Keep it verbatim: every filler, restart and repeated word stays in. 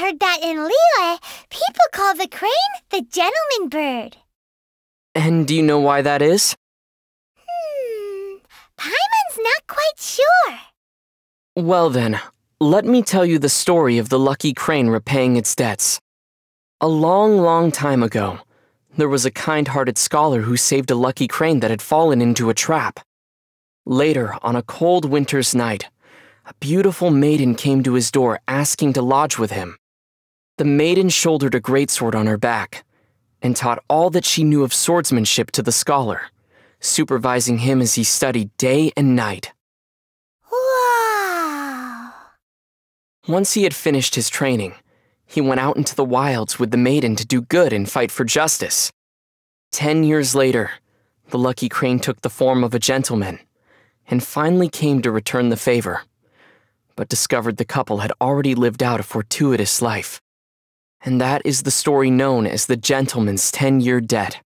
heard that in Liyue, people call the crane the gentleman bird. And do you know why that is? Hmm, Paimon's not quite sure. Well then, let me tell you the story of the lucky crane repaying its debts. A long, long time ago, there was a kind-hearted scholar who saved a lucky crane that had fallen into a trap. Later, on a cold winter's night, a beautiful maiden came to his door asking to lodge with him. The maiden shouldered a greatsword on her back and taught all that she knew of swordsmanship to the scholar, supervising him as he studied day and night. Wow! Once he had finished his training, he went out into the wilds with the maiden to do good and fight for justice. Ten years later, the lucky crane took the form of a gentleman and finally came to return the favor, but discovered the couple had already lived out a fortuitous life. And that is the story known as the gentleman's ten-year debt.